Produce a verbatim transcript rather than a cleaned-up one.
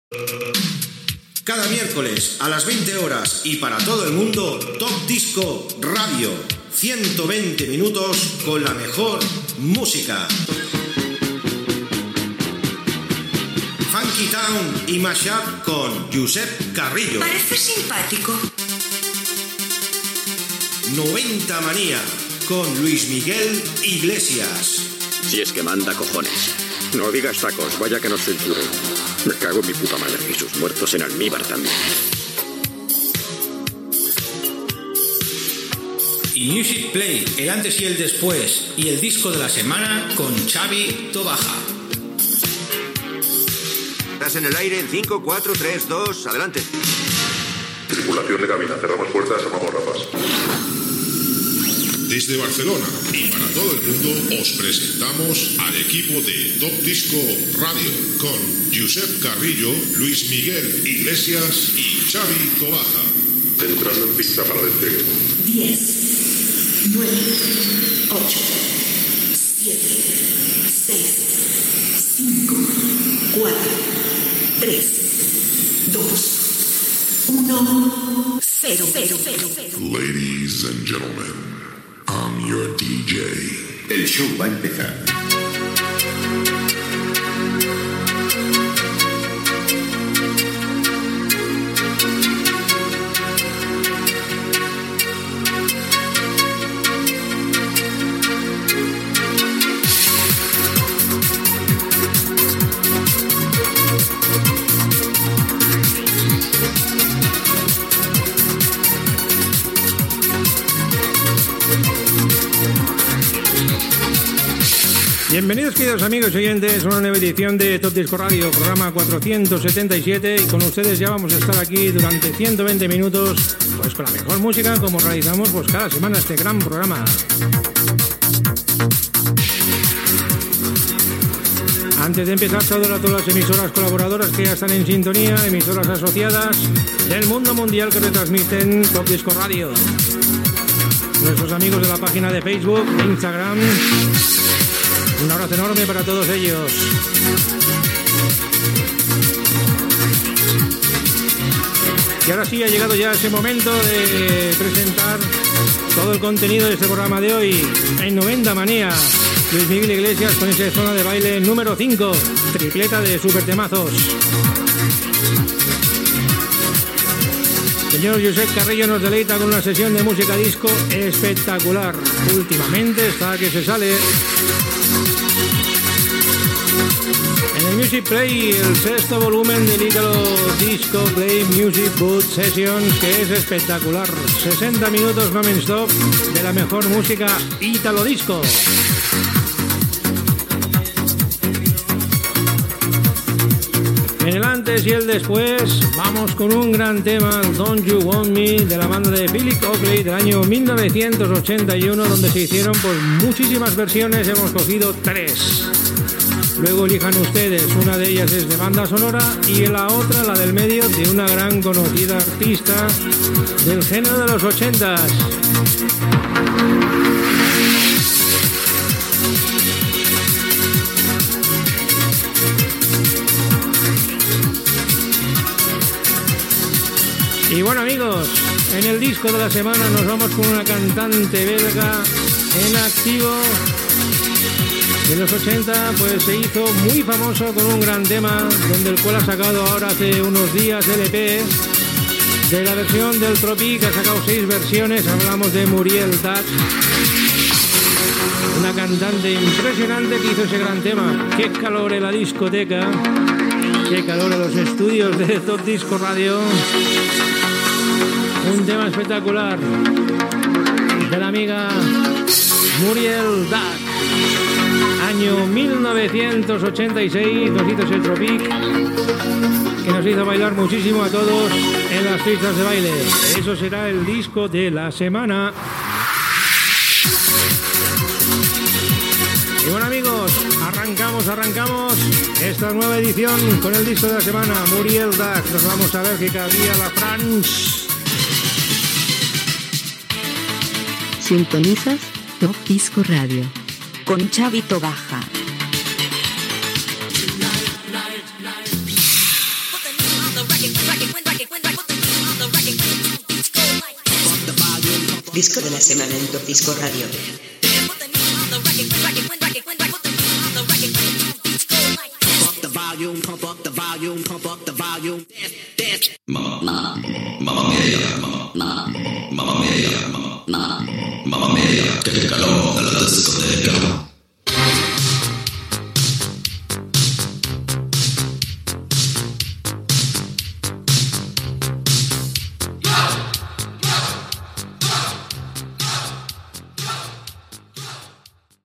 Cada miércoles a las veinte horas y para todo el mundo, Top Disco Radio. ciento veinte minutos con la mejor música. Funky Town y Mashup con Josep Carrillo. Parece simpático. noventa Manía con Luis Miguel Iglesias. Si es que manda cojones. No digas tacos, vaya que nos censuren. Me cago en mi puta madre y sus muertos en almíbar también. Y Music Play, el antes y el después, y el disco de la semana con Xavi Tobaja. Estás en el aire en cinco, cuatro, tres, dos, adelante. Tripulación de cabina, cerramos puertas, amamos rapas. Desde Barcelona y para todo el mundo os presentamos al equipo de Top Disco Radio con Josep Carrillo, Luis Miguel Iglesias y Xavi Tobaja. Entrando en pista para despegue. diez, nueve, ocho, siete, seis, cinco, cuatro, tres, dos, uno, cero, cero, cero, cero. Ladies and gentlemen, I'm your D J. El show va a empezar. Bienvenidos, queridos amigos y oyentes, a una nueva edición de Top Disco Radio, programa cuatrocientos setenta y siete, y con ustedes ya vamos a estar aquí durante ciento veinte minutos, pues con la mejor música, como realizamos pues cada semana este gran programa. Antes de empezar, saludo a todas las emisoras colaboradoras que ya están en sintonía, emisoras asociadas del mundo mundial que retransmiten Top Disco Radio. Nuestros amigos de la página de Facebook, de Instagram. Un abrazo enorme para todos ellos. Y ahora sí, ha llegado ya ese momento de presentar todo el contenido de este programa de hoy en noventa Manía. Luis Miguel Iglesias con esa zona de baile número cinco, tripleta de super temazos. Señor Josep Carrillo nos deleita con una sesión de música disco espectacular. Últimamente está que se sale. En el Music Play, el sexto volumen del Italo Disco Play Music Boot Sessions, que es espectacular. sesenta minutos non-stop de la mejor música Italo Disco. En el antes y el después, vamos con un gran tema, Don't You Want Me, de la banda de Billy Oakley del año mil novecientos ochenta y uno, donde se hicieron pues muchísimas versiones, hemos cogido tres. Luego elijan ustedes, una de ellas es de banda sonora y la otra, la del medio, de una gran conocida artista del género de los ochentas. Y bueno, amigos, en el disco de la semana nos vamos con una cantante belga en activo. De los ochenta, pues se hizo muy famoso con un gran tema, donde el cual ha sacado ahora hace unos días L P de la versión del Tropic, ha sacado seis versiones. Hablamos de Muriel Dach, una cantante impresionante que hizo ese gran tema. Qué calor en la discoteca, qué calor en los estudios de Top Disco Radio. Un tema espectacular de la amiga Muriel Dach. Año mil novecientos ochenta y seis, nos hizo el Tropic, que nos hizo bailar muchísimo a todos en las pistas de baile. Eso será el disco de la semana. Y bueno, amigos, arrancamos, arrancamos esta nueva edición con el disco de la semana, Muriel Dach. Nos vamos a ver que cabía la France. Sintonizas Top Disco Radio con Xavi Tobaja. Disco de la semana en Top Disco Radio. Mamma, mamma, mamma mia, mamma, mamma mia, mamma, mamma mia, che calore.